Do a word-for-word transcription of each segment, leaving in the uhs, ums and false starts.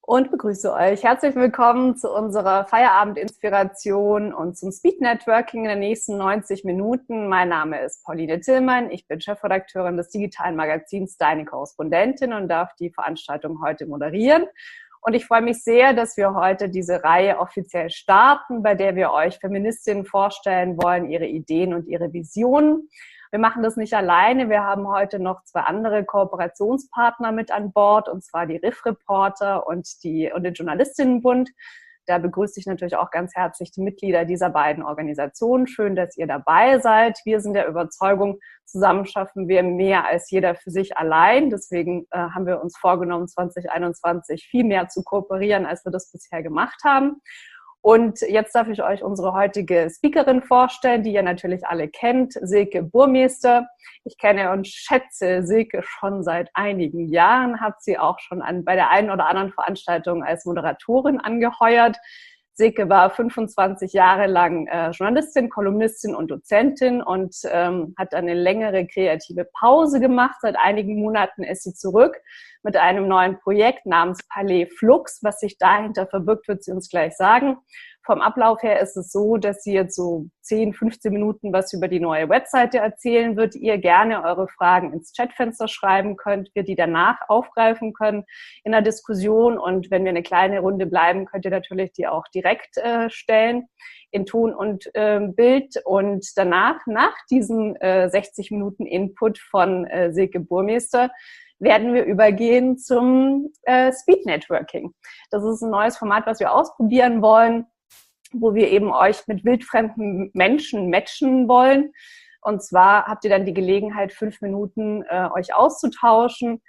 Und begrüße euch. Herzlich willkommen zu unserer Feierabend-Inspiration und zum Speed Networking in den nächsten neunzig Minuten. Mein Name ist Pauline Tillmann. Ich bin Chefredakteurin des digitalen Magazins Deine Korrespondentin und darf die Veranstaltung heute moderieren. Und ich freue mich sehr, dass wir heute diese Reihe offiziell starten, bei der wir euch Feministinnen vorstellen wollen, ihre Ideen und ihre Visionen. Wir machen das nicht alleine. Wir haben heute noch zwei andere Kooperationspartner mit an Bord, und zwar die Riff Reporter und, die, und den Journalistinnenbund. Da begrüße ich natürlich auch ganz herzlich die Mitglieder dieser beiden Organisationen. Schön, dass ihr dabei seid. Wir sind der Überzeugung, zusammen schaffen wir mehr als jeder für sich allein. Deswegen äh, haben wir uns vorgenommen, zwanzig einundzwanzig viel mehr zu kooperieren, als wir das bisher gemacht haben. Und jetzt darf ich euch unsere heutige Speakerin vorstellen, die ihr natürlich alle kennt, Silke Burmester. Ich kenne und schätze Silke schon seit einigen Jahren, habe sie auch schon an, bei der einen oder anderen Veranstaltung als Moderatorin angeheuert. Silke war fünfundzwanzig Jahre lang äh, Journalistin, Kolumnistin und Dozentin und ähm, hat eine längere kreative Pause gemacht. Seit einigen Monaten ist sie zurück mit einem neuen Projekt namens Palais Flux. Was sich dahinter verbirgt, wird sie uns gleich sagen. Vom Ablauf her ist es so, dass sie jetzt so zehn, fünfzehn Minuten was über die neue Webseite erzählen wird. Ihr gerne eure Fragen ins Chatfenster schreiben könnt, wir die danach aufgreifen können in der Diskussion. Und wenn wir eine kleine Runde bleiben, könnt ihr natürlich die auch direkt äh, stellen in Ton und äh, Bild. Und danach, nach diesen äh, sechzig Minuten Input von äh, Silke Burmester, werden wir übergehen zum äh, Speed Networking. Das ist ein neues Format, was wir ausprobieren wollen, wo wir eben euch mit wildfremden Menschen matchen wollen. Und zwar habt ihr dann die Gelegenheit, fünf Minuten äh, euch auszutauschen.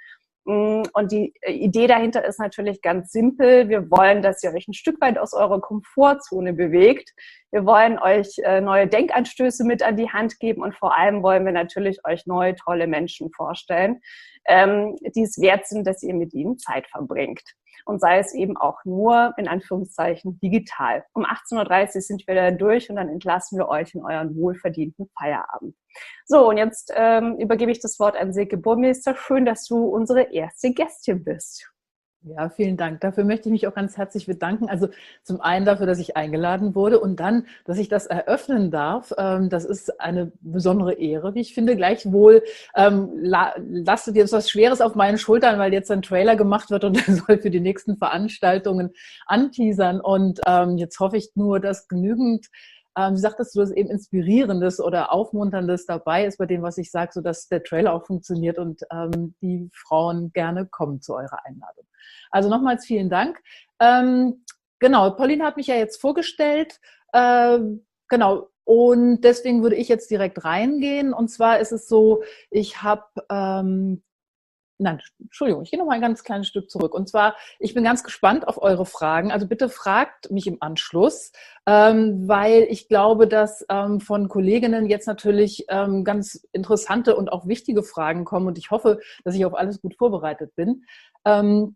Und die Idee dahinter ist natürlich ganz simpel. Wir wollen, dass ihr euch ein Stück weit aus eurer Komfortzone bewegt. Wir wollen euch äh, neue Denkanstöße mit an die Hand geben und vor allem wollen wir natürlich euch neue, tolle Menschen vorstellen, ähm, die es wert sind, dass ihr mit ihnen Zeit verbringt. Und sei es eben auch nur, in Anführungszeichen, digital. Um achtzehn Uhr dreißig sind wir da durch und dann entlassen wir euch in euren wohlverdienten Feierabend. So, und jetzt ähm, übergebe ich das Wort an Silke Burmester. Schön, dass du unsere erste Gästin bist. Ja, vielen Dank. Dafür möchte ich mich auch ganz herzlich bedanken. Also zum einen dafür, dass ich eingeladen wurde und dann, dass ich das eröffnen darf. Das ist eine besondere Ehre, wie ich finde. Gleichwohl ähm, lastet jetzt was Schweres auf meinen Schultern, weil jetzt ein Trailer gemacht wird und der soll für die nächsten Veranstaltungen anteasern. Und ähm, jetzt hoffe ich nur, dass genügend Ähm, wie sagtest du, das eben Inspirierendes oder Aufmunterndes dabei ist bei dem, was ich sage, sodass der Trailer auch funktioniert und ähm, die Frauen gerne kommen zu eurer Einladung. Also nochmals vielen Dank. Ähm, genau, Pauline hat mich ja jetzt vorgestellt. Ähm, genau, und deswegen würde ich jetzt direkt reingehen. Und zwar ist es so, ich habe... Ähm, Nein, Entschuldigung, ich gehe noch mal ein ganz kleines Stück zurück. Und zwar, ich bin ganz gespannt auf eure Fragen. Also bitte fragt mich im Anschluss, ähm, weil ich glaube, dass ähm, von Kolleginnen jetzt natürlich ähm, ganz interessante und auch wichtige Fragen kommen. Und ich hoffe, dass ich auf alles gut vorbereitet bin. Ähm,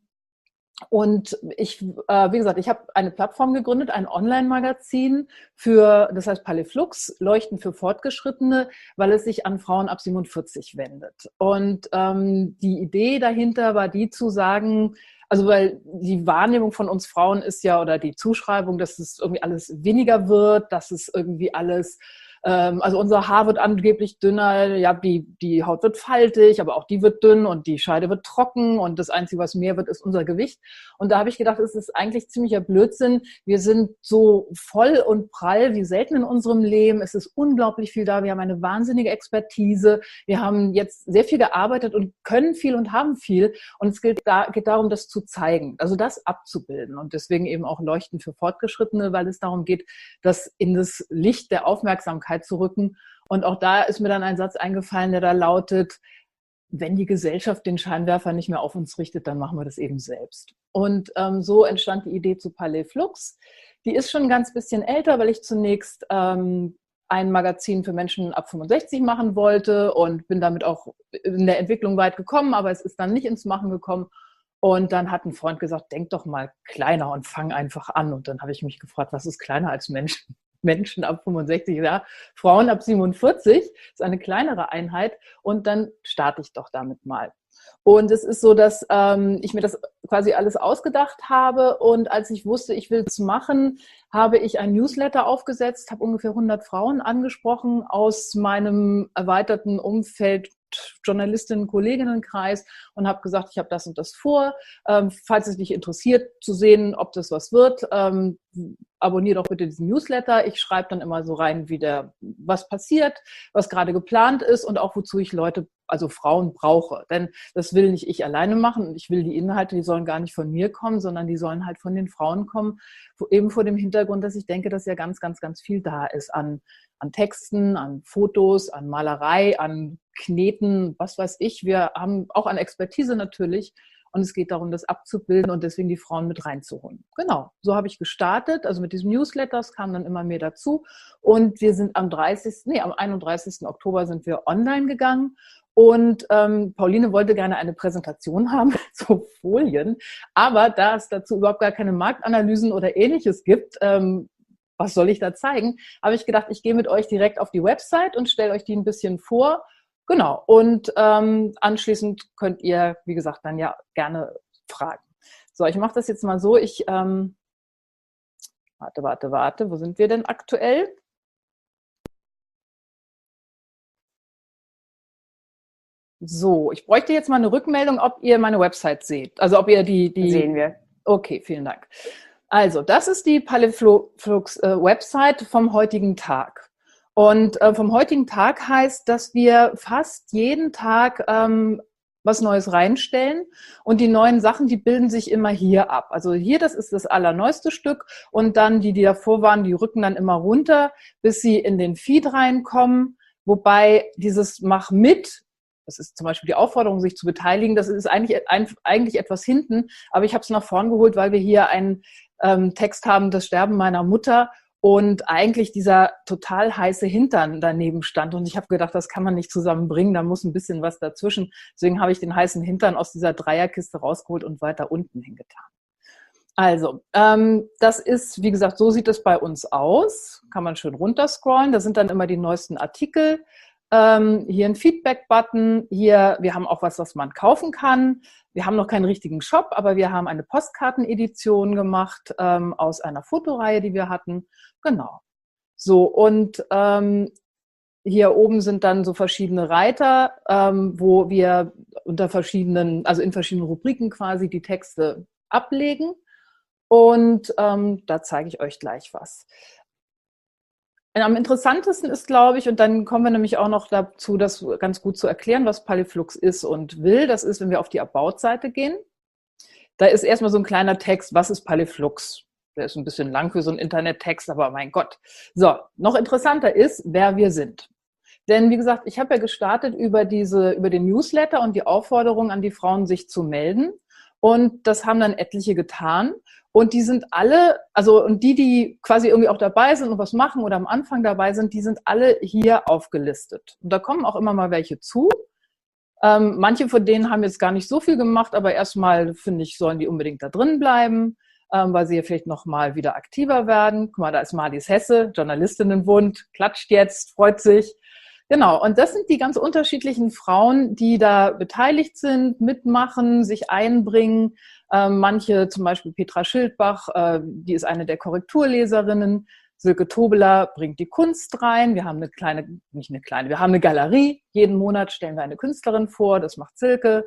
Und ich, äh, wie gesagt, ich habe eine Plattform gegründet, ein Online-Magazin für, das heißt Palais Flux, Leuchten für Fortgeschrittene, weil es sich an Frauen ab siebenundvierzig wendet. Und ähm, die Idee dahinter war die zu sagen, also weil die Wahrnehmung von uns Frauen ist ja, oder die Zuschreibung, dass es irgendwie alles weniger wird, dass es irgendwie alles... Also unser Haar wird angeblich dünner, ja, die, die Haut wird faltig, aber auch die wird dünn und die Scheide wird trocken und das Einzige, was mehr wird, ist unser Gewicht. Und da habe ich gedacht, es ist eigentlich ziemlicher Blödsinn. Wir sind so voll und prall wie selten in unserem Leben. Es ist unglaublich viel da. Wir haben eine wahnsinnige Expertise. Wir haben jetzt sehr viel gearbeitet und können viel und haben viel. Und es geht, da, geht darum, das zu zeigen, also das abzubilden. Und deswegen eben auch Leuchten für Fortgeschrittene, weil es darum geht, das in das Licht der Aufmerksamkeit zu rücken. Und auch da ist mir dann ein Satz eingefallen, der da lautet, wenn die Gesellschaft den Scheinwerfer nicht mehr auf uns richtet, dann machen wir das eben selbst. Und ähm, so entstand die Idee zu Palais Flux. Die ist schon ein ganz bisschen älter, weil ich zunächst ähm, ein Magazin für Menschen ab fünfundsechzig machen wollte und bin damit auch in der Entwicklung weit gekommen, aber es ist dann nicht ins Machen gekommen. Und dann hat ein Freund gesagt, denk doch mal kleiner und fang einfach an. Und dann habe ich mich gefragt, was ist kleiner als Menschen? Menschen ab fünfundsechzig, ja, Frauen ab siebenundvierzig, ist eine kleinere Einheit und dann starte ich doch damit mal. Und es ist so, dass ähm, ich mir das quasi alles ausgedacht habe. Und als ich wusste, ich will es machen, habe ich ein Newsletter aufgesetzt, habe ungefähr hundert Frauen angesprochen aus meinem erweiterten Umfeld, Journalistinnen, Kolleginnenkreis, und habe gesagt, ich habe das und das vor. Ähm, falls es dich interessiert, zu sehen, ob das was wird, ähm, abonniere doch bitte diesen Newsletter. Ich schreibe dann immer so rein, wie der, was passiert, was gerade geplant ist und auch wozu ich Leute, also Frauen brauche. Denn das will nicht ich alleine machen, und ich will die Inhalte, die sollen gar nicht von mir kommen, sondern die sollen halt von den Frauen kommen, eben vor dem Hintergrund, dass ich denke, dass ja ganz, ganz, ganz viel da ist an, an Texten, an Fotos, an Malerei, an Kneten, was weiß ich. Wir haben auch an Expertise natürlich, und es geht darum, das abzubilden und deswegen die Frauen mit reinzuholen. Genau, so habe ich gestartet, also mit diesem Newsletter, es kam dann immer mehr dazu, und wir sind am dreißigsten, nee, am einunddreißigsten Oktober sind wir online gegangen. Und ähm, Pauline wollte gerne eine Präsentation haben, so Folien, aber da es dazu überhaupt gar keine Marktanalysen oder Ähnliches gibt, ähm, was soll ich da zeigen, habe ich gedacht, ich gehe mit euch direkt auf die Website und stelle euch die ein bisschen vor. Genau, und ähm, anschließend könnt ihr, wie gesagt, dann ja gerne fragen. So, ich mache das jetzt mal so, ich, ähm, warte, warte, warte, wo sind wir denn aktuell? So, ich bräuchte jetzt mal eine Rückmeldung, ob ihr meine Website seht. Also ob ihr die... die Sehen wir. Okay, vielen Dank. Also, das ist die Paliflux-Website vom heutigen Tag. Und äh, vom heutigen Tag heißt, dass wir fast jeden Tag ähm, was Neues reinstellen, und die neuen Sachen, die bilden sich immer hier ab. Also hier, das ist das allerneueste Stück, und dann die, die davor waren, die rücken dann immer runter, bis sie in den Feed reinkommen, wobei dieses Mach mit, das ist zum Beispiel die Aufforderung, sich zu beteiligen, das ist eigentlich, eigentlich etwas hinten, aber ich habe es nach vorn geholt, weil wir hier einen ähm, Text haben, das Sterben meiner Mutter, und eigentlich dieser total heiße Hintern daneben stand. Und ich habe gedacht, das kann man nicht zusammenbringen, da muss ein bisschen was dazwischen. Deswegen habe ich den heißen Hintern aus dieser Dreierkiste rausgeholt und weiter unten hingetan. Also, ähm, das ist, wie gesagt, so sieht es bei uns aus. Kann man schön runterscrollen. Da sind dann immer die neuesten Artikel. Ähm, hier ein Feedback-Button. Hier, wir haben auch was, was man kaufen kann. Wir haben noch keinen richtigen Shop, aber wir haben eine Postkartenedition gemacht ähm, aus einer Fotoreihe, die wir hatten. Genau. So, und ähm, hier oben sind dann so verschiedene Reiter, ähm, wo wir unter verschiedenen, also in verschiedenen Rubriken quasi die Texte ablegen. Und ähm, da zeige ich euch gleich was. Am interessantesten ist, glaube ich, und dann kommen wir nämlich auch noch dazu, das ganz gut zu erklären, was Paliflux ist und will. Das ist, wenn wir auf die About-Seite gehen. Da ist erstmal so ein kleiner Text, was ist Paliflux? Der ist ein bisschen lang für so einen Internettext, aber mein Gott. So, noch interessanter ist, wer wir sind. Denn wie gesagt, ich habe ja gestartet über diese, über den Newsletter und die Aufforderung an die Frauen, sich zu melden. Und das haben dann etliche getan. Und die sind alle, also und die, die quasi irgendwie auch dabei sind und was machen oder am Anfang dabei sind, die sind alle hier aufgelistet. Und da kommen auch immer mal welche zu. Ähm, manche von denen haben jetzt gar nicht so viel gemacht, aber erstmal, finde ich, sollen die unbedingt da drin bleiben, ähm, weil sie ja vielleicht nochmal wieder aktiver werden. Guck mal, da ist Marlies Hesse, Journalistinnenbund, klatscht jetzt, freut sich. Genau, und das sind die ganz unterschiedlichen Frauen, die da beteiligt sind, mitmachen, sich einbringen. Ähm, manche, zum Beispiel Petra Schildbach, äh, die ist eine der Korrekturleserinnen. Silke Tobeler bringt die Kunst rein. Wir haben eine kleine, nicht eine kleine, wir haben eine Galerie. Jeden Monat stellen wir eine Künstlerin vor, das macht Silke.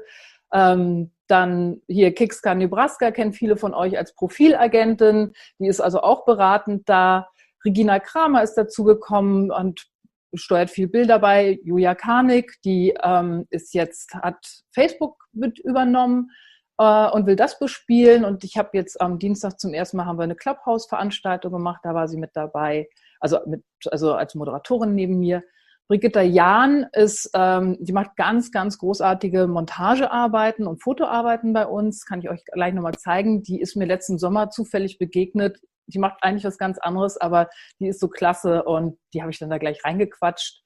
Ähm, dann hier Kixka Nebraska kennt viele von euch als Profilagentin. Die ist also auch beratend da. Regina Kramer ist dazugekommen und steuert viel Bilder bei. Julia Karnig, die ähm, ist jetzt, hat Facebook mit übernommen äh, und will das bespielen. Und ich habe jetzt am Dienstag zum ersten Mal haben wir eine Clubhouse-Veranstaltung gemacht, da war sie mit dabei, also, mit, also als Moderatorin neben mir. Brigitta Jahn ist, ähm, die macht ganz, ganz großartige Montagearbeiten und Fotoarbeiten bei uns, kann ich euch gleich nochmal zeigen. Die ist mir letzten Sommer zufällig begegnet. Die macht eigentlich was ganz anderes, aber die ist so klasse und die habe ich dann da gleich reingequatscht.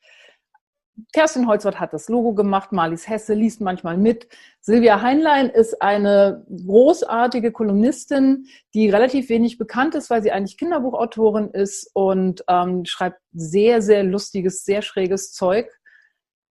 Kerstin Holzwart hat das Logo gemacht, Marlies Hesse liest manchmal mit. Silvia Heinlein ist eine großartige Kolumnistin, die relativ wenig bekannt ist, weil sie eigentlich Kinderbuchautorin ist und ähm, schreibt sehr, sehr lustiges, sehr schräges Zeug.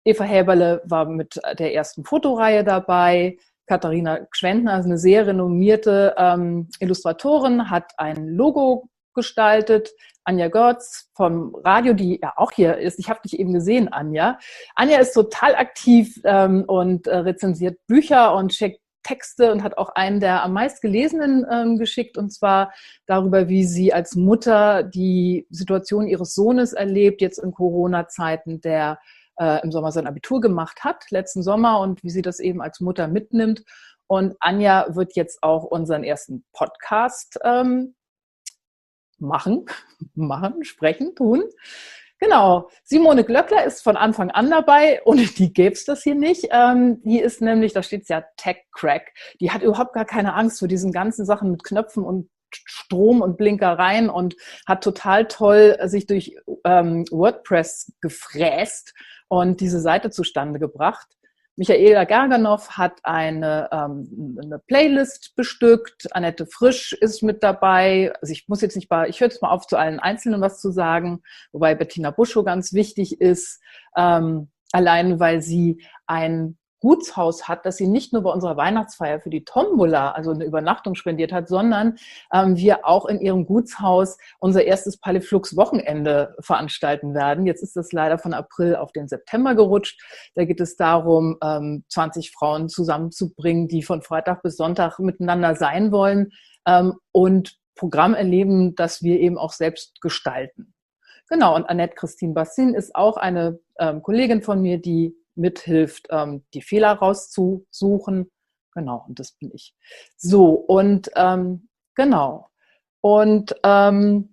Eva Häberle war mit der ersten Fotoreihe dabei. Katharina Gschwendtner, also eine sehr renommierte ähm, Illustratorin, hat ein Logo gestaltet. Anja Görz vom Radio, die ja auch hier ist. Ich habe dich eben gesehen, Anja. Anja ist total aktiv ähm, und äh, rezensiert Bücher und schickt Texte und hat auch einen der am meist gelesenen ähm, geschickt, und zwar darüber, wie sie als Mutter die Situation ihres Sohnes erlebt, jetzt in Corona-Zeiten, der äh, im Sommer sein Abitur gemacht hat, letzten Sommer, und wie sie das eben als Mutter mitnimmt. Und Anja wird jetzt auch unseren ersten Podcast ähm, machen, machen, sprechen, tun. Genau. Simone Glöckler ist von Anfang an dabei. Ohne die gäbe es das hier nicht. Ähm, die ist nämlich, da steht es ja, Tech-Crack. Die hat überhaupt gar keine Angst vor diesen ganzen Sachen mit Knöpfen und Strom und Blinkereien und hat total toll sich durch ähm, WordPress gefräst und diese Seite zustande gebracht. Michaela Gerganow hat eine, ähm, eine Playlist bestückt. Annette Frisch ist mit dabei. Also ich muss jetzt nicht bei, ich höre jetzt mal auf, zu allen Einzelnen was zu sagen, wobei Bettina Buschow ganz wichtig ist, ähm, allein weil sie ein Gutshaus hat, das sie nicht nur bei unserer Weihnachtsfeier für die Tombola, also eine Übernachtung spendiert hat, sondern ähm, wir auch in ihrem Gutshaus unser erstes Paliflux-Wochenende veranstalten werden. Jetzt ist das leider von April auf den September gerutscht. Da geht es darum, ähm, zwanzig Frauen zusammenzubringen, die von Freitag bis Sonntag miteinander sein wollen ähm, und Programm erleben, das wir eben auch selbst gestalten. Genau, und Annette Christine Bassin ist auch eine ähm, Kollegin von mir, die mithilft, ähm, die Fehler rauszusuchen. Genau, und das bin ich. So, und ähm, genau. Und ähm,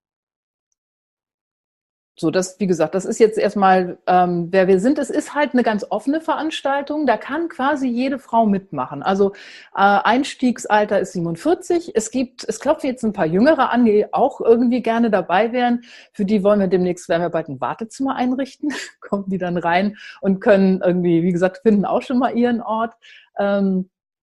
so, das, wie gesagt, das ist jetzt erstmal, ähm, wer wir sind. Es ist halt eine ganz offene Veranstaltung. Da kann quasi jede Frau mitmachen. Also äh, Einstiegsalter ist siebenundvierzig. Es gibt, es klopfen jetzt ein paar Jüngere an, die auch irgendwie gerne dabei wären. Für die wollen wir demnächst, werden wir bald ein Wartezimmer einrichten. Kommen die dann rein und können irgendwie, wie gesagt, finden auch schon mal ihren Ort. Ähm,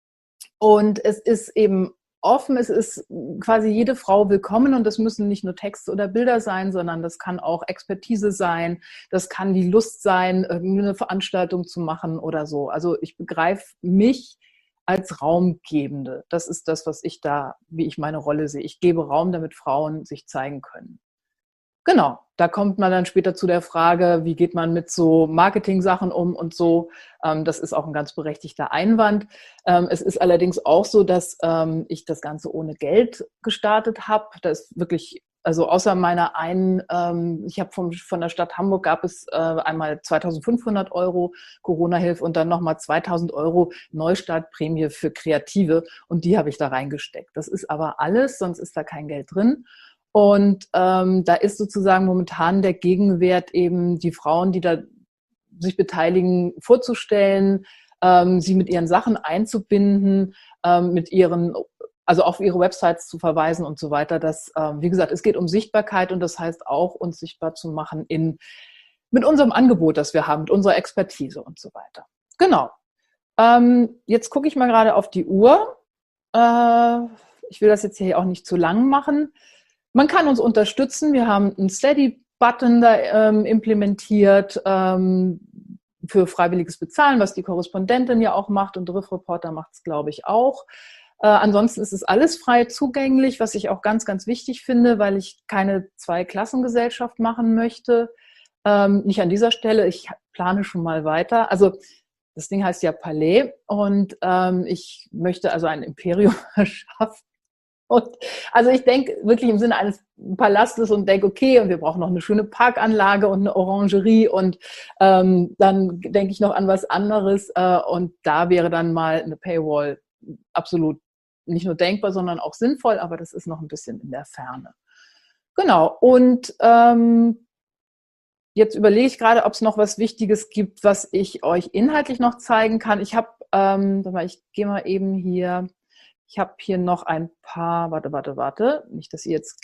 und es ist eben offen, es ist quasi jede Frau willkommen, und das müssen nicht nur Texte oder Bilder sein, sondern das kann auch Expertise sein, das kann die Lust sein, irgendeine Veranstaltung zu machen oder so. Also ich begreife mich als Raumgebende. Das ist das, was ich da, wie ich meine Rolle sehe. Ich gebe Raum, damit Frauen sich zeigen können. Genau, da kommt man dann später zu der Frage, wie geht man mit so Marketing-Sachen um und so. Das ist auch ein ganz berechtigter Einwand. Es ist allerdings auch so, dass ich das Ganze ohne Geld gestartet habe. Das ist wirklich, also außer meiner einen, ich habe von, von der Stadt Hamburg gab es einmal zweitausendfünfhundert Euro Corona-Hilfe und dann nochmal zweitausend Euro Neustartprämie für Kreative, und die habe ich da reingesteckt. Das ist aber alles, sonst ist da kein Geld drin. Und ähm, da ist sozusagen momentan der Gegenwert eben die Frauen, die da sich beteiligen, vorzustellen, ähm, sie mit ihren Sachen einzubinden, ähm, mit ihren, also auf ihre Websites zu verweisen und so weiter. Das, ähm, wie gesagt, es geht um Sichtbarkeit, und das heißt auch, uns sichtbar zu machen in, mit unserem Angebot, das wir haben, mit unserer Expertise und so weiter. Genau. Ähm, jetzt gucke ich mal gerade auf die Uhr. Äh, ich will das jetzt hier auch nicht zu lang machen. Man kann uns unterstützen. Wir haben einen Steady-Button da ähm, implementiert ähm, für freiwilliges Bezahlen, was die Korrespondentin ja auch macht, und Riff Reporter macht es, glaube ich, auch. Äh, ansonsten ist es alles frei zugänglich, was ich auch ganz, ganz wichtig finde, weil ich keine Zweiklassengesellschaft machen möchte. Ähm, nicht an dieser Stelle. Ich plane schon mal weiter. Also das Ding heißt ja Palais, und ähm, ich möchte also ein Imperium erschaffen. Und also ich denke wirklich im Sinne eines Palastes und denke, okay, und wir brauchen noch eine schöne Parkanlage und eine Orangerie, und ähm, dann denke ich noch an was anderes, äh, und da wäre dann mal eine Paywall absolut nicht nur denkbar, sondern auch sinnvoll, aber das ist noch ein bisschen in der Ferne. Genau, und ähm, jetzt überlege ich gerade, ob es noch was Wichtiges gibt, was ich euch inhaltlich noch zeigen kann. Ich habe, ähm, ich gehe mal eben hier... Ich habe hier noch ein paar, warte, warte, warte, nicht, dass ihr jetzt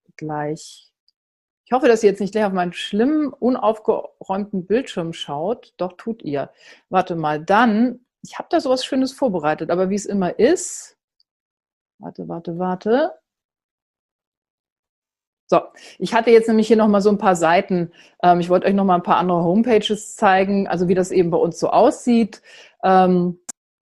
gleich, ich hoffe, dass ihr jetzt nicht gleich auf meinen schlimmen, unaufgeräumten Bildschirm schaut. Doch, tut ihr. Warte mal, dann, ich habe da sowas Schönes vorbereitet, aber wie es immer ist, warte, warte, warte, So, ich hatte jetzt nämlich hier nochmal so ein paar Seiten. Ähm, ich wollte euch nochmal ein paar andere Homepages zeigen, also wie das eben bei uns so aussieht. Ähm,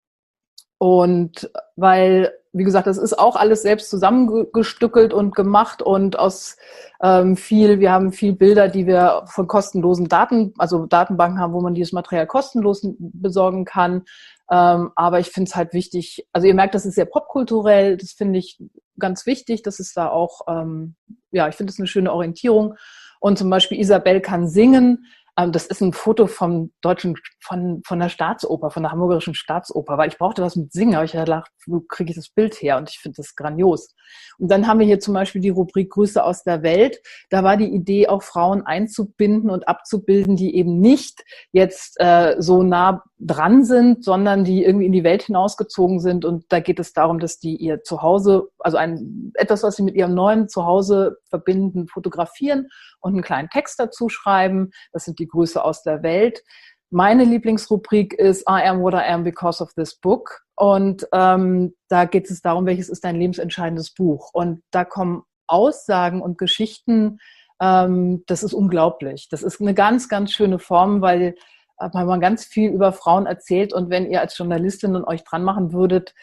und weil, wie gesagt, das ist auch alles selbst zusammengestückelt und gemacht und aus ähm, viel, wir haben viel Bilder, die wir von kostenlosen Daten, also Datenbanken haben, wo man dieses Material kostenlos besorgen kann. Ähm, aber ich finde es halt wichtig, also ihr merkt, das ist sehr popkulturell, das finde ich ganz wichtig, das ist da auch, ähm, ja, ich finde es eine schöne Orientierung. Und zum Beispiel Isabel kann singen. Ähm, das ist ein Foto vom deutschen, von, von der Staatsoper, von der Hamburgischen Staatsoper, weil ich brauchte was mit Singen, aber ich habe gedacht, wo kriege ich das Bild her? Und ich finde das grandios. Und dann haben wir hier zum Beispiel die Rubrik Grüße aus der Welt. Da war die Idee, auch Frauen einzubinden und abzubilden, die eben nicht jetzt äh, so nah dran sind, sondern die irgendwie in die Welt hinausgezogen sind. Und da geht es darum, dass die ihr Zuhause, also ein, etwas, was sie mit ihrem neuen Zuhause verbinden, fotografieren und einen kleinen Text dazu schreiben. Das sind die Grüße aus der Welt. Meine Lieblingsrubrik ist I am what I am because of this book. Und ähm, da geht es darum, welches ist dein lebensentscheidendes Buch. Und da kommen Aussagen und Geschichten, ähm, das ist unglaublich. Das ist eine ganz, ganz schöne Form, weil, weil man ganz viel über Frauen erzählt. Und wenn ihr als Journalistin euch dran machen würdet,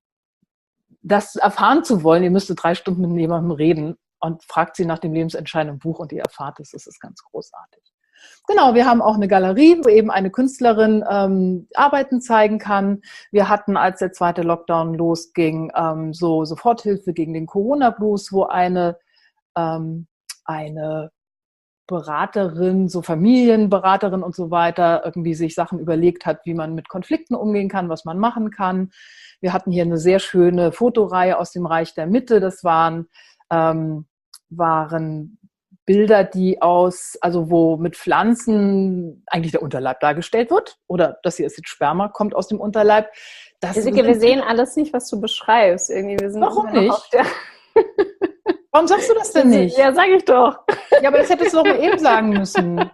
das erfahren zu wollen, ihr müsstet drei Stunden mit jemandem reden und fragt sie nach dem lebensentscheidenden Buch und ihr erfahrt es. Das ist ganz großartig. Genau, wir haben auch eine Galerie, wo eben eine Künstlerin ähm, Arbeiten zeigen kann. Wir hatten, als der zweite Lockdown losging, ähm, so Soforthilfe gegen den Corona-Blues, wo eine, ähm, eine Beraterin, so Familienberaterin und so weiter, irgendwie sich Sachen überlegt hat, wie man mit Konflikten umgehen kann, was man machen kann. Wir hatten hier eine sehr schöne Fotoreihe aus dem Reich der Mitte. Das waren, ähm, waren Bilder, die aus, also wo mit Pflanzen eigentlich der Unterleib dargestellt wird. Oder das hier ist jetzt Sperma, kommt aus dem Unterleib. Das Jessica, wir sehen alles nicht, was du beschreibst. Irgendwie, wir sind Warum immer noch nicht? auf der Warum sagst du das denn nicht? Ja, sag ich doch. Ja, aber das hättest du doch mal eben sagen müssen.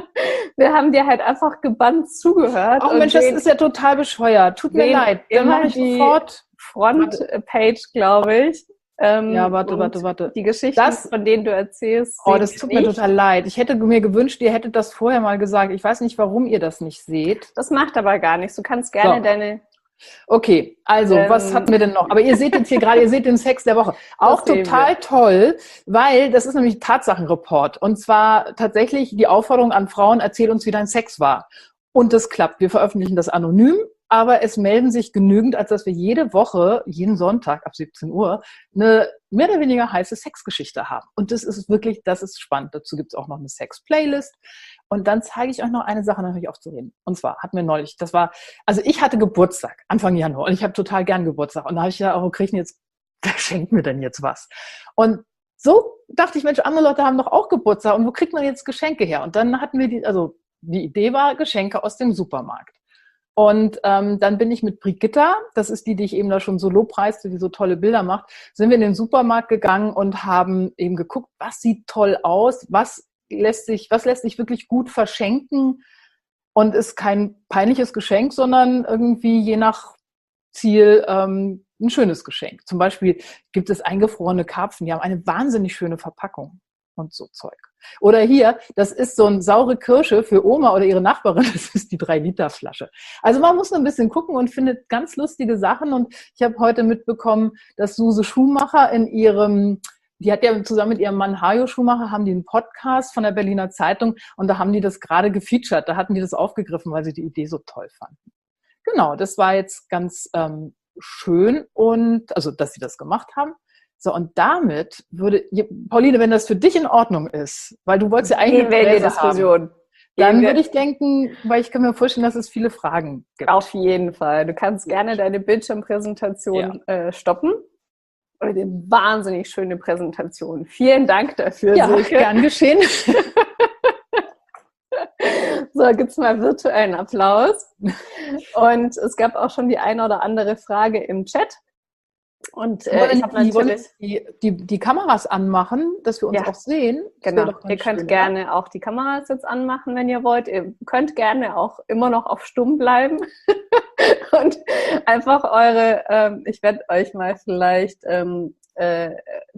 Wir haben dir halt einfach gebannt zugehört. Oh Mensch, das ist ja total bescheuert. Tut mir leid. Dann mache ich sofort Frontpage, glaube ich. Ähm, ja, warte, warte, warte. Die Geschichten, das, von denen du erzählst. Oh, das tut mir total leid. Ich hätte mir gewünscht, ihr hättet das vorher mal gesagt. Ich weiß nicht, warum ihr das nicht seht. Das macht aber gar nichts. Du kannst gerne so. deine... Okay, also ähm, was hatten wir denn noch? Aber ihr seht jetzt hier gerade, ihr seht den Sex der Woche. Auch total toll, weil das ist nämlich Tatsachenreport. Und zwar tatsächlich die Aufforderung an Frauen, erzähl uns, wie dein Sex war. Und das klappt. Wir veröffentlichen das anonym, aber es melden sich genügend, als dass wir jede Woche, jeden Sonntag ab siebzehn Uhr, eine mehr oder weniger heiße Sexgeschichte haben. Und das ist wirklich, das ist spannend. Dazu gibt es auch noch eine Sex-Playlist. Und dann zeige ich euch noch eine Sache, natürlich aufzureden. Und zwar hatten wir neulich, das war, also ich hatte Geburtstag, Anfang Januar, und ich habe total gern Geburtstag. Und da habe ich ja auch, wo kriege ich denn jetzt, wer schenkt mir denn jetzt was? Und so dachte ich, Mensch, andere Leute haben doch auch Geburtstag und wo kriegt man jetzt Geschenke her? Und dann hatten wir die, also die Idee war Geschenke aus dem Supermarkt. Und ähm, dann bin ich mit Brigitta, das ist die, die ich eben da schon so lobpreiste, die so tolle Bilder macht, sind wir in den Supermarkt gegangen und haben eben geguckt, was sieht toll aus, was lässt sich, was lässt sich wirklich gut verschenken und ist kein peinliches Geschenk, sondern irgendwie je nach Ziel ähm, ein schönes Geschenk. Zum Beispiel gibt es eingefrorene Karpfen, die haben eine wahnsinnig schöne Verpackung und so Zeug. Oder hier, das ist so eine saure Kirsche für Oma oder ihre Nachbarin, das ist die drei Liter Flasche. Also man muss ein bisschen gucken und findet ganz lustige Sachen. Und ich habe heute mitbekommen, dass Suse Schumacher in ihrem, die hat ja zusammen mit ihrem Mann Hajo Schumacher, haben die einen Podcast von der Berliner Zeitung und da haben die das gerade gefeatured, da hatten die das aufgegriffen, weil sie die Idee so toll fanden. Genau, das war jetzt ganz ähm, schön und, also dass sie das gemacht haben. So, und damit würde, Pauline, wenn das für dich in Ordnung ist, weil du wolltest ja eigentlich eine Diskussion haben, dann würde ich denken, weil ich kann mir vorstellen, dass es viele Fragen gibt. Auf jeden Fall. Du kannst gerne deine Bildschirmpräsentation ja. äh, stoppen. Eine wahnsinnig schöne Präsentation. Vielen Dank dafür, ja, Silke. Gern geschehen. So, gibt's mal virtuellen Applaus. Und es gab auch schon die eine oder andere Frage im Chat. Und äh, ich habe natürlich die, die, die Kameras anmachen, dass wir uns ja. auch sehen. Das genau, ihr könnt schön, gerne ja? auch die Kameras jetzt anmachen, wenn ihr wollt. Ihr könnt gerne auch immer noch auf stumm bleiben und einfach eure, ähm, ich werde euch mal vielleicht ähm, äh,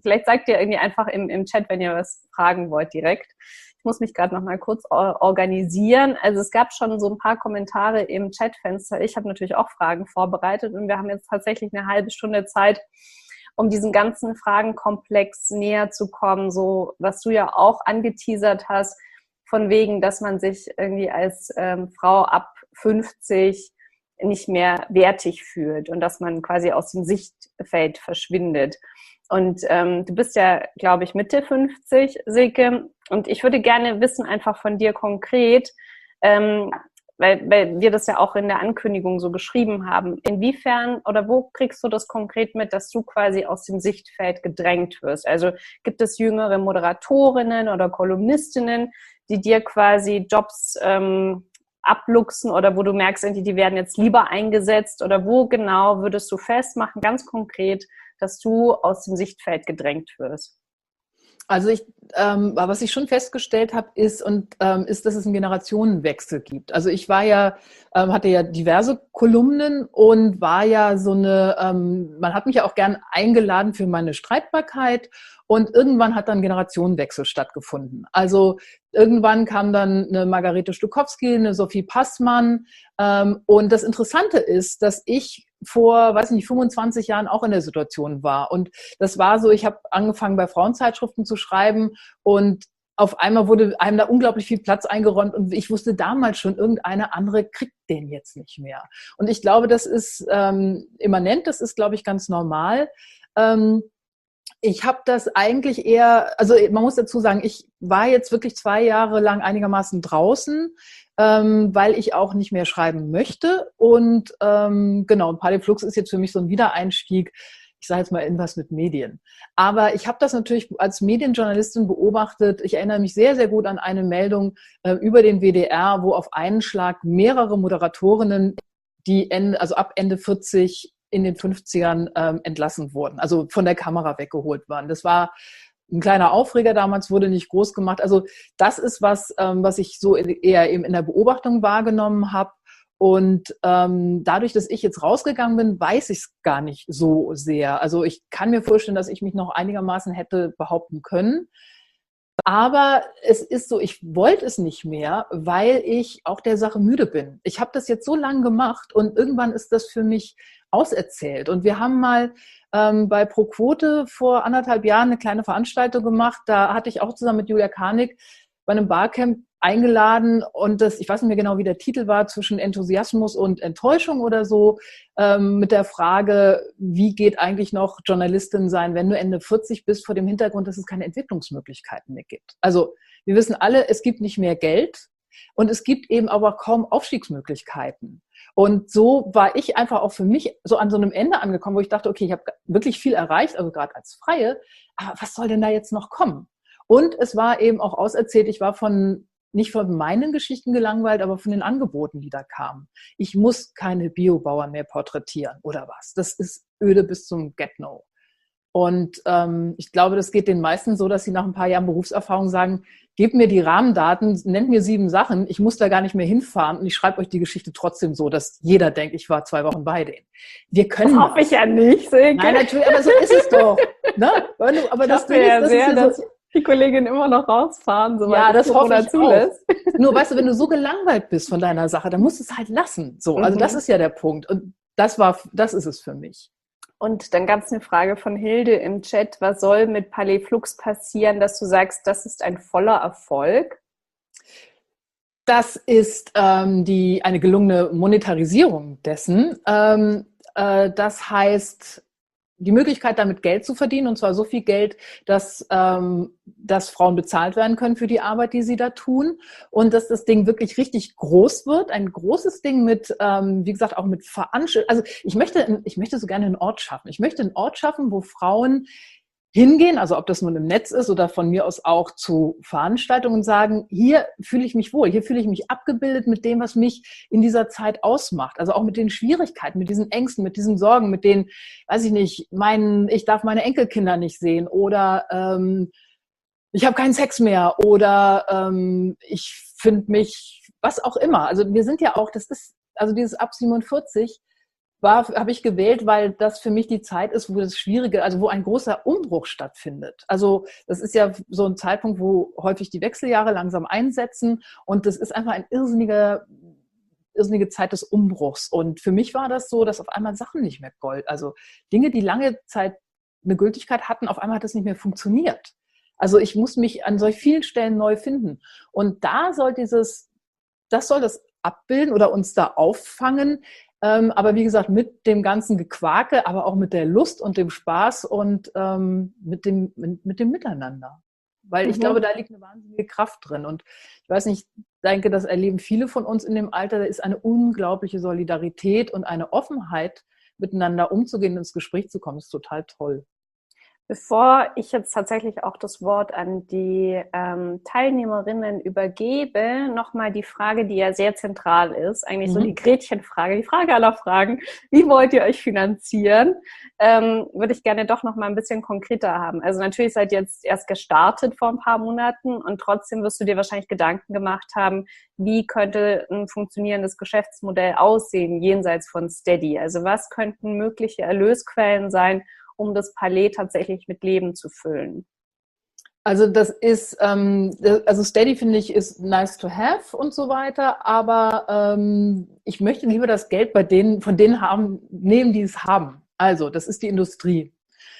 vielleicht sagt ihr irgendwie einfach im, im Chat, wenn ihr was fragen wollt direkt. Ich muss mich gerade noch mal kurz organisieren. Also es gab schon so ein paar Kommentare im Chatfenster. Ich habe natürlich auch Fragen vorbereitet und wir haben jetzt tatsächlich eine halbe Stunde Zeit, um diesen ganzen Fragenkomplex näher zu kommen, so was du ja auch angeteasert hast, von wegen, dass man sich irgendwie als ähm, Frau ab fünfzig nicht mehr wertig fühlt und dass man quasi aus dem Sichtfeld verschwindet. Und ähm, du bist ja, glaube ich, Mitte fünfzig, Silke. Und ich würde gerne wissen, einfach von dir konkret, ähm, weil, weil wir das ja auch in der Ankündigung so geschrieben haben, inwiefern oder wo kriegst du das konkret mit, dass du quasi aus dem Sichtfeld gedrängt wirst? Also gibt es jüngere Moderatorinnen oder Kolumnistinnen, die dir quasi Jobs ähm, abluchsen oder wo du merkst, die werden jetzt lieber eingesetzt oder wo genau würdest du festmachen, ganz konkret, dass du aus dem Sichtfeld gedrängt wirst? Also ich, ähm, was ich schon festgestellt habe, ist und ähm, ist, dass es einen Generationenwechsel gibt. Also ich war ja, ähm, hatte ja diverse Kolumnen und war ja so eine, ähm, man hat mich ja auch gern eingeladen für meine Streitbarkeit und irgendwann hat dann Generationenwechsel stattgefunden. Also irgendwann kam dann eine Margarete Stokowski, eine Sophie Passmann ähm, und das Interessante ist, dass ich vor, weiß nicht, fünfundzwanzig Jahren auch in der Situation war. Und das war so, ich habe angefangen bei Frauenzeitschriften zu schreiben und auf einmal wurde einem da unglaublich viel Platz eingeräumt und ich wusste damals schon, irgendeine andere kriegt den jetzt nicht mehr. Und ich glaube, das ist ähm, immanent, das ist, glaube ich, ganz normal. Ähm, Ich habe das eigentlich eher, also man muss dazu sagen, ich war jetzt wirklich zwei Jahre lang einigermaßen draußen, ähm, weil ich auch nicht mehr schreiben möchte. Und ähm, genau, Paliflux ist jetzt für mich so ein Wiedereinstieg, ich sage jetzt mal irgendwas mit Medien. Aber ich habe das natürlich als Medienjournalistin beobachtet. Ich erinnere mich sehr, sehr gut an eine Meldung äh, über den W D R, wo auf einen Schlag mehrere Moderatorinnen, die Ende, also ab Ende vierzig in den fünfzigern ähm, entlassen wurden, also von der Kamera weggeholt waren. Das war ein kleiner Aufreger damals, wurde nicht groß gemacht. Also das ist was, ähm, was ich so eher eben in der Beobachtung wahrgenommen habe. Und ähm, dadurch, dass ich jetzt rausgegangen bin, weiß ich es gar nicht so sehr. Also ich kann mir vorstellen, dass ich mich noch einigermaßen hätte behaupten können. Aber es ist so, ich wollte es nicht mehr, weil ich auch der Sache müde bin. Ich habe das jetzt so lange gemacht und irgendwann ist das für mich auserzählt. Und wir haben mal ähm, bei Pro Quote vor anderthalb Jahren eine kleine Veranstaltung gemacht. Da hatte ich auch zusammen mit Julia Karnig bei einem Barcamp eingeladen und das, ich weiß nicht mehr genau, wie der Titel war, zwischen Enthusiasmus und Enttäuschung oder so, ähm, mit der Frage, wie geht eigentlich noch Journalistin sein, wenn du Ende vierzig bist, vor dem Hintergrund, dass es keine Entwicklungsmöglichkeiten mehr gibt. Also wir wissen alle, es gibt nicht mehr Geld und es gibt eben aber kaum Aufstiegsmöglichkeiten. Und so war ich einfach auch für mich so an so einem Ende angekommen, wo ich dachte, okay, ich habe wirklich viel erreicht, also gerade als Freie, aber was soll denn da jetzt noch kommen? Und es war eben auch auserzählt, ich war von nicht von meinen Geschichten gelangweilt, aber von den Angeboten, die da kamen. Ich muss keine Biobauern mehr porträtieren oder was. Das ist öde bis zum Get-No. Und ähm, ich glaube, das geht den meisten so, dass sie nach ein paar Jahren Berufserfahrung sagen, gebt mir die Rahmendaten, nennt mir sieben Sachen, ich muss da gar nicht mehr hinfahren und ich schreibe euch die Geschichte trotzdem so, dass jeder denkt, ich war zwei Wochen bei denen. Wir können das hoffe ich ja nicht, Silke. Nein, natürlich, aber so ist es doch. Ne? Aber ich das hoffe ja das sehr, ist ja dass die Kolleginnen immer noch rausfahren, soweit ja, das hoffe ich zulässt. auch. Nur, weißt du, wenn du so gelangweilt bist von deiner Sache, dann musst du es halt lassen. So, also mhm. das ist ja der Punkt. Und das war, das ist es für mich. Und dann gab es eine Frage von Hilde im Chat, was soll mit Paliflux passieren, dass du sagst, das ist ein voller Erfolg? Das ist ähm, die, eine gelungene Monetarisierung dessen. Ähm, äh, das heißt, die Möglichkeit, damit Geld zu verdienen, und zwar so viel Geld, dass, ähm, dass Frauen bezahlt werden können für die Arbeit, die sie da tun, und dass das Ding wirklich richtig groß wird, ein großes Ding mit, ähm, wie gesagt, auch mit Veranstaltungen. Also ich möchte, ich möchte so gerne einen Ort schaffen. Ich möchte einen Ort schaffen, wo Frauen hingehen, also ob das nun im Netz ist oder von mir aus auch zu Veranstaltungen, sagen, hier fühle ich mich wohl, hier fühle ich mich abgebildet mit dem, was mich in dieser Zeit ausmacht. Also auch mit den Schwierigkeiten, mit diesen Ängsten, mit diesen Sorgen, mit den, weiß ich nicht, meinen, ich darf meine Enkelkinder nicht sehen oder ähm, ich habe keinen Sex mehr oder ähm, ich finde mich, was auch immer. Also wir sind ja auch, das ist, also dieses ab siebenundvierzig, war, habe ich gewählt, weil das für mich die Zeit ist, wo das Schwierige, also wo ein großer Umbruch stattfindet. Also das ist ja so ein Zeitpunkt, wo häufig die Wechseljahre langsam einsetzen und das ist einfach ein irrsinniger, irrsinnige Zeit des Umbruchs. Und für mich war das so, dass auf einmal Sachen nicht mehr gold, also Dinge, die lange Zeit eine Gültigkeit hatten, auf einmal hat das nicht mehr funktioniert. Also ich muss mich an solch vielen Stellen neu finden. Und da soll dieses, das soll das abbilden oder uns da auffangen. Ähm, aber wie gesagt, mit dem ganzen Gequake, aber auch mit der Lust und dem Spaß und ähm, mit, dem, mit, mit dem Miteinander. Weil ich mhm. glaube, da liegt eine wahnsinnige Kraft drin. Und ich weiß nicht, ich denke, das erleben viele von uns in dem Alter. Da ist eine unglaubliche Solidarität und eine Offenheit, miteinander umzugehen und ins Gespräch zu kommen. Das ist total toll. Bevor ich jetzt tatsächlich auch das Wort an die ähm, Teilnehmerinnen übergebe, nochmal die Frage, die ja sehr zentral ist, eigentlich mhm. so die Gretchenfrage, die Frage aller Fragen. Wie wollt ihr euch finanzieren? Ähm, würde ich gerne doch nochmal ein bisschen konkreter haben. Also natürlich seid ihr jetzt erst gestartet vor ein paar Monaten und trotzdem wirst du dir wahrscheinlich Gedanken gemacht haben, wie könnte ein funktionierendes Geschäftsmodell aussehen, jenseits von Steady? Also was könnten mögliche Erlösquellen sein, um das Palais tatsächlich mit Leben zu füllen? Also das ist, ähm, also Steady finde ich ist nice to have und so weiter, aber ähm, ich möchte lieber das Geld bei denen, von denen haben, nehmen, die es haben. Also das ist die Industrie.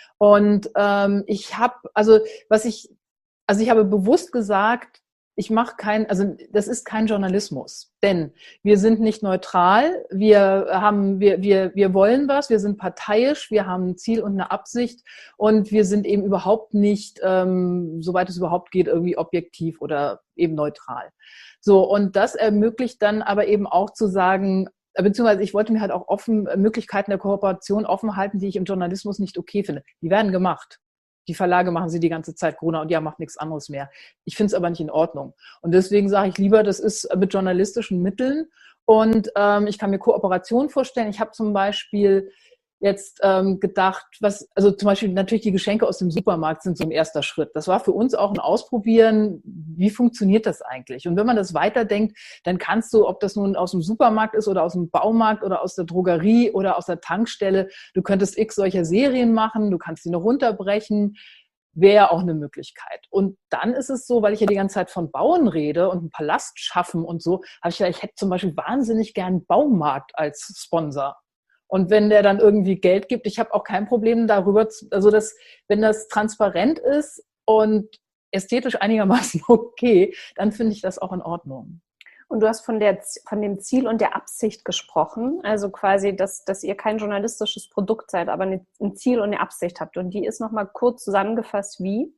Und ähm, ich habe, also was ich, also ich habe bewusst gesagt, ich mache kein, also das ist kein Journalismus, denn wir sind nicht neutral, wir haben, wir, wir, wir wollen was, wir sind parteiisch, wir haben ein Ziel und eine Absicht und wir sind eben überhaupt nicht, ähm, soweit es überhaupt geht, irgendwie objektiv oder eben neutral. So, und das ermöglicht dann aber eben auch zu sagen, beziehungsweise ich wollte mir halt auch offen, Möglichkeiten der Kooperation offen halten, die ich im Journalismus nicht okay finde. Die werden gemacht. Die Verlage machen sie die ganze Zeit Corona und ja, macht nichts anderes mehr. Ich finde es aber nicht in Ordnung. Und deswegen sage ich lieber, das ist mit journalistischen Mitteln und ähm, ich kann mir Kooperation vorstellen. Ich habe zum Beispiel jetzt ähm, gedacht, was, also zum Beispiel natürlich die Geschenke aus dem Supermarkt sind so ein erster Schritt. Das war für uns auch ein Ausprobieren, wie funktioniert das eigentlich? Und wenn man das weiterdenkt, dann kannst du, ob das nun aus dem Supermarkt ist oder aus dem Baumarkt oder aus der Drogerie oder aus der Tankstelle, du könntest x solcher Serien machen, du kannst sie noch runterbrechen, wäre auch eine Möglichkeit. Und dann ist es so, weil ich ja die ganze Zeit von Bauen rede und einen Palast schaffen und so, habe ich gedacht, ich hätte zum Beispiel wahnsinnig gern einen Baumarkt als Sponsor. Und wenn der dann irgendwie Geld gibt, ich habe auch kein Problem darüber, zu, also das, wenn das transparent ist und ästhetisch einigermaßen okay, dann finde ich das auch in Ordnung. Und du hast von, der, von dem Ziel und der Absicht gesprochen, also quasi, dass, dass ihr kein journalistisches Produkt seid, aber ein Ziel und eine Absicht habt. Und die ist nochmal kurz zusammengefasst wie?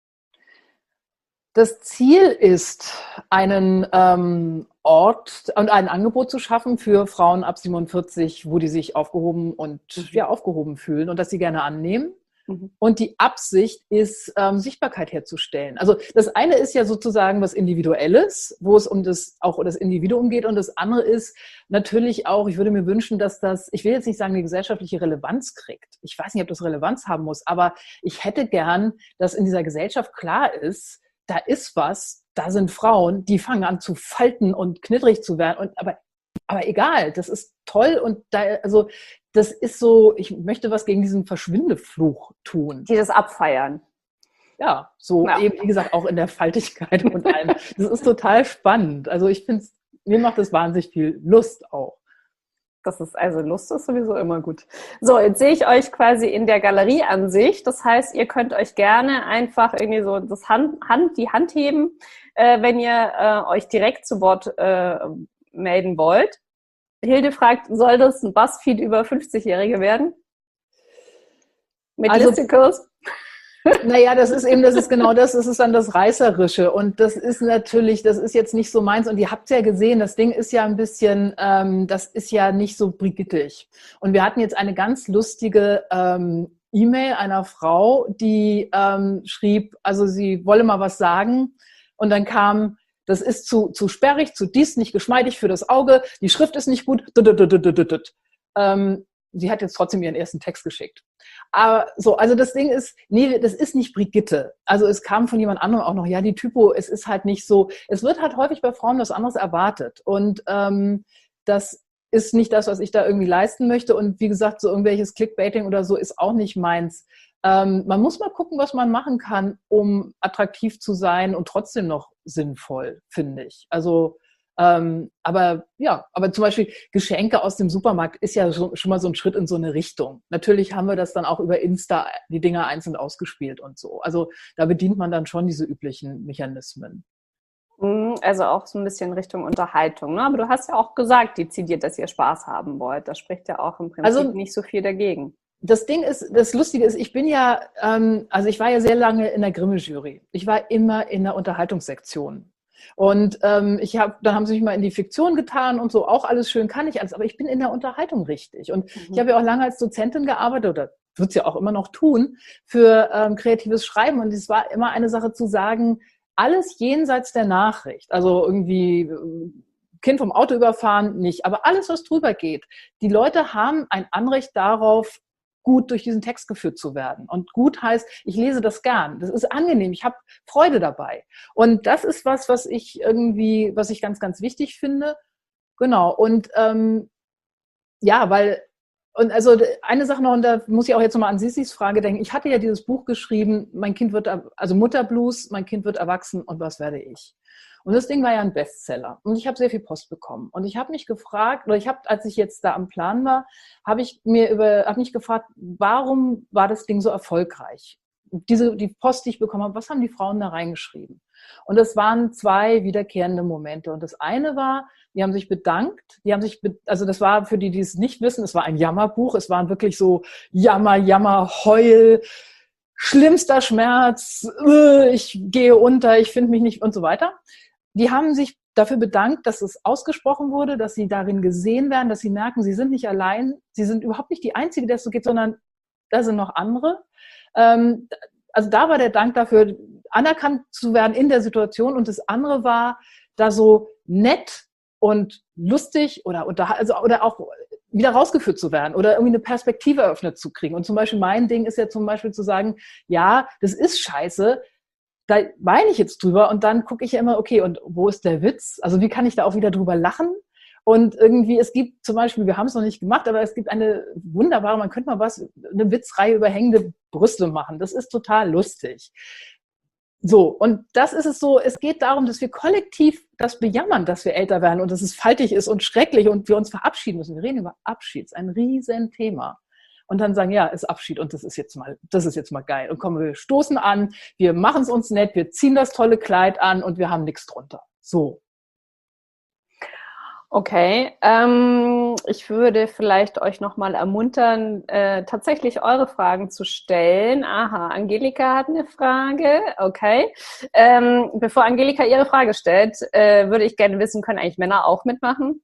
Das Ziel ist, einen ähm, Ort und ein Angebot zu schaffen für Frauen ab siebenundvierzig, wo die sich aufgehoben und ja, aufgehoben fühlen und das sie gerne annehmen. Mhm. Und die Absicht ist, ähm, Sichtbarkeit herzustellen. Also das eine ist ja sozusagen was Individuelles, wo es um das auch um das Individuum geht. Und das andere ist natürlich auch, ich würde mir wünschen, dass das, ich will jetzt nicht sagen, eine gesellschaftliche Relevanz kriegt. Ich weiß nicht, ob das Relevanz haben muss, aber ich hätte gern, dass in dieser Gesellschaft klar ist, da ist was, da sind Frauen, die fangen an zu falten und knittrig zu werden. Und, aber, aber egal, das ist toll. Und da, also, das ist so, ich möchte was gegen diesen Verschwindefluch tun. Die das abfeiern. Ja, so ja. Eben, wie gesagt, auch in der Faltigkeit und allem. Das ist total spannend. Also ich finde es, mir macht das wahnsinnig viel Lust auch. Das ist also Lust ist sowieso immer gut. So, jetzt sehe ich euch quasi in der Galerieansicht. Das heißt, ihr könnt euch gerne einfach irgendwie so das Hand, Hand die Hand heben, äh, wenn ihr äh, euch direkt zu Wort äh, melden wollt. Hilde fragt, soll das ein Buzzfeed über fünfzigjährige werden? Mit also, Listicles? Naja, das ist eben, das ist genau das, das ist dann das Reißerische und das ist natürlich, das ist jetzt nicht so meins und ihr habt ja gesehen, das Ding ist ja ein bisschen, ähm, das ist ja nicht so brigittig und wir hatten jetzt eine ganz lustige ähm, E-Mail einer Frau, die ähm, schrieb, also sie wolle mal was sagen und dann kam, das ist zu, zu sperrig, zu dies, nicht geschmeidig für das Auge, die Schrift ist nicht gut, ähm, sie hat jetzt trotzdem ihren ersten Text geschickt. Aber so, also das Ding ist, nee, das ist nicht Brigitte. Also es kam von jemand anderem auch noch, ja, die Typo, es ist halt nicht so, es wird halt häufig bei Frauen was anderes erwartet. Und ähm, das ist nicht das, was ich da irgendwie leisten möchte. Und wie gesagt, so irgendwelches Clickbaiting oder so ist auch nicht meins. Ähm, man muss mal gucken, was man machen kann, um attraktiv zu sein und trotzdem noch sinnvoll, finde ich. Also, ähm, aber ja, aber zum Beispiel Geschenke aus dem Supermarkt ist ja schon, schon mal so ein Schritt in so eine Richtung. Natürlich haben wir das dann auch über Insta, die Dinger einzeln ausgespielt und so. Also da bedient man dann schon diese üblichen Mechanismen. Also auch so ein bisschen Richtung Unterhaltung, ne? Aber du hast ja auch gesagt, dezidiert, dass ihr Spaß haben wollt. Das spricht ja auch im Prinzip Also nicht so viel dagegen. das Ding ist, das Lustige ist, ich bin ja, ähm, also ich war ja sehr lange in der Grimme-Jury. Ich war immer in der Unterhaltungssektion. Und ähm, ich habe, dann haben sie mich mal in die Fiktion getan und so, auch alles schön, kann ich alles, aber ich bin in der Unterhaltung richtig. Und mhm. ich habe ja auch lange als Dozentin gearbeitet oder wird es ja auch immer noch tun für ähm, kreatives Schreiben. Und es war immer eine Sache zu sagen, alles jenseits der Nachricht, also irgendwie Kind vom Auto überfahren, nicht, aber alles, was drüber geht. Die Leute haben ein Anrecht darauf, gut durch diesen Text geführt zu werden. Und gut heißt, ich lese das gern. Das ist angenehm. Ich habe Freude dabei. Und das ist was, was ich irgendwie, was ich ganz, ganz wichtig finde. Genau. Und ähm, ja, weil, und also eine Sache noch, und da muss ich auch jetzt nochmal an Sissis Frage denken. Ich hatte ja dieses Buch geschrieben, mein Kind wird, also Mutterblues, mein Kind wird erwachsen und was werde ich? Und das Ding war ja ein Bestseller. Und ich habe sehr viel Post bekommen. Und ich habe mich gefragt, oder ich habe, als ich jetzt da am Plan war, habe ich mir über, habe mich gefragt, warum war das Ding so erfolgreich? Diese, die Post, die ich bekommen habe, was haben die Frauen da reingeschrieben? Und es waren zwei wiederkehrende Momente. Und das eine war, die haben sich bedankt, die haben sich, be- also das war für die, die es nicht wissen, es war ein Jammerbuch, es waren wirklich so Jammer, Jammer, Heul, schlimmster Schmerz, ich gehe unter, ich finde mich nicht und so weiter. Die haben sich dafür bedankt, dass es ausgesprochen wurde, dass sie darin gesehen werden, dass sie merken, sie sind nicht allein, sie sind überhaupt nicht die Einzige, der es so geht, sondern da sind noch andere. Ähm, also da war der Dank dafür, anerkannt zu werden in der Situation. Und das andere war, da so nett und lustig oder, oder, also, oder auch wieder rausgeführt zu werden oder irgendwie eine Perspektive eröffnet zu kriegen. Und zum Beispiel mein Ding ist ja zum Beispiel zu sagen, ja, das ist scheiße, da weine ich jetzt drüber und dann gucke ich ja immer, okay, und wo ist der Witz? Also wie kann ich da auch wieder drüber lachen? Und irgendwie, es gibt zum Beispiel, wir haben es noch nicht gemacht, aber es gibt eine wunderbare, man könnte mal was, eine Witzreihe über hängende Brüste machen. Das ist total lustig. So, und das ist es so, es geht darum, dass wir kollektiv das bejammern, dass wir älter werden und dass es faltig ist und schrecklich und wir uns verabschieden müssen. Wir reden über Abschied, ist ein riesen Thema. Und dann sagen, ja, ist Abschied und das ist jetzt mal, das ist jetzt mal geil. Und kommen, wir stoßen an, wir machen es uns nett, wir ziehen das tolle Kleid an und wir haben nichts drunter. So. Okay, ähm, ich würde vielleicht euch nochmal ermuntern, äh, tatsächlich eure Fragen zu stellen. Aha, Angelika hat eine Frage. Okay. Ähm, bevor Angelika ihre Frage stellt, äh, würde ich gerne wissen, können eigentlich Männer auch mitmachen?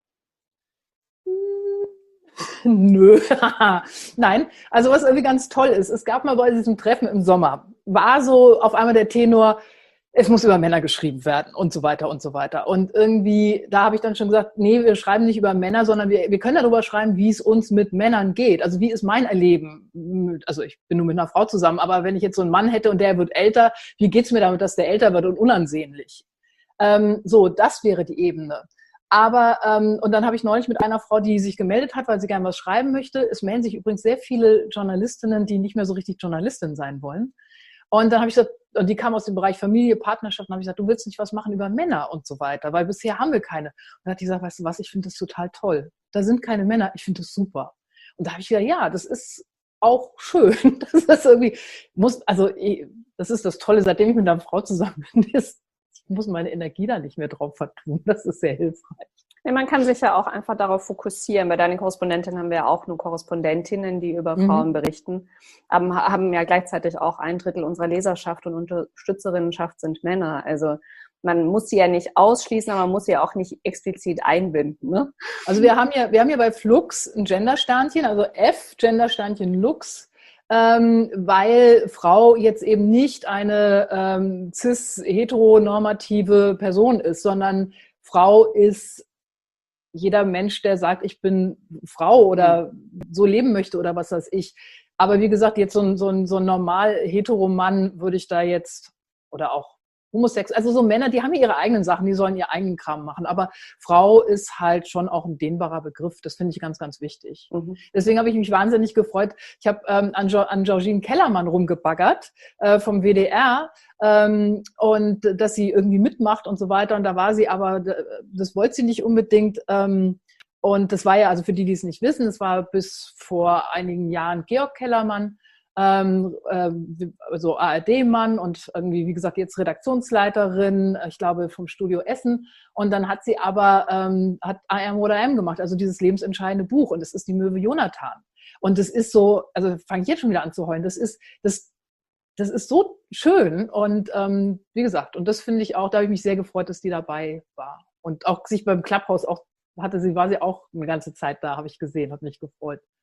Nö. Nein, also was irgendwie ganz toll ist, es gab mal bei diesem Treffen im Sommer, war so auf einmal der Tenor, es muss über Männer geschrieben werden und so weiter und so weiter. Und irgendwie, da habe ich dann schon gesagt, nee, wir schreiben nicht über Männer, sondern wir, wir können darüber schreiben, wie es uns mit Männern geht. Also wie ist mein Erleben? Also ich bin nur mit einer Frau zusammen, aber wenn ich jetzt so einen Mann hätte und der wird älter, wie geht's mir damit, dass der älter wird und unansehnlich? Ähm, so, das wäre die Ebene. Aber, ähm, und dann habe ich neulich mit einer Frau, die sich gemeldet hat, weil sie gerne was schreiben möchte. Es melden sich übrigens sehr viele Journalistinnen, die nicht mehr so richtig Journalistin sein wollen. Und dann habe ich gesagt, und die kam aus dem Bereich Familie, Partnerschaft, und habe ich gesagt, du willst nicht was machen über Männer und so weiter, weil bisher haben wir keine. Und dann hat die gesagt, weißt du was, ich finde das total toll. Da sind keine Männer, ich finde das super. Und da habe ich gesagt, ja, das ist auch schön. Das ist irgendwie, muss, also, das ist das Tolle, seitdem ich mit einer Frau zusammen bin, ist, ich muss meine Energie da nicht mehr drauf vertun. Das ist sehr hilfreich. Ja, man kann sich ja auch einfach darauf fokussieren. Bei deinen Korrespondentinnen haben wir ja auch nur Korrespondentinnen, die über mhm. Frauen berichten, aber haben ja gleichzeitig auch ein Drittel unserer Leserschaft und Unterstützerinnenschaft sind Männer. Also man muss sie ja nicht ausschließen, aber man muss sie ja auch nicht explizit einbinden. Ne? Also wir haben ja, wir haben ja bei Flux ein Gendersternchen, also F, Gendersternchen Lux, ähm, weil Frau jetzt eben nicht eine ähm, cis-heteronormative Person ist, sondern Frau ist jeder Mensch, der sagt, ich bin Frau oder so leben möchte oder was weiß ich. Aber wie gesagt, jetzt so ein, so ein, so ein normal hetero Mann würde ich da jetzt, oder auch Homosex, also so Männer, die haben ja ihre eigenen Sachen, die sollen ihr eigenen Kram machen. Aber Frau ist halt schon auch ein dehnbarer Begriff. Das finde ich ganz, ganz wichtig. Mhm. Deswegen habe ich mich wahnsinnig gefreut. Ich habe ähm, an, jo- an Georgine Kellermann rumgebaggert äh, vom W D R ähm, und dass sie irgendwie mitmacht und so weiter. Und da war sie aber, das wollte sie nicht unbedingt. Ähm, und das war ja, also für die, die es nicht wissen, das war bis vor einigen Jahren Georg Kellermann, Ähm, äh, also A R D-Mann und irgendwie, wie gesagt, jetzt Redaktionsleiterin, ich glaube, vom Studio Essen. Und dann hat sie aber, ähm, hat I Am What I Am gemacht, also dieses lebensentscheidende Buch. Und es ist die Möwe Jonathan. Und das ist so, also fange ich jetzt schon wieder an zu heulen, das ist, das, das ist so schön. Und ähm, wie gesagt, und das finde ich auch, da habe ich mich sehr gefreut, dass die dabei war. Und auch sich beim Clubhouse auch hatte sie, war sie auch eine ganze Zeit da, habe ich gesehen, hat mich gefreut.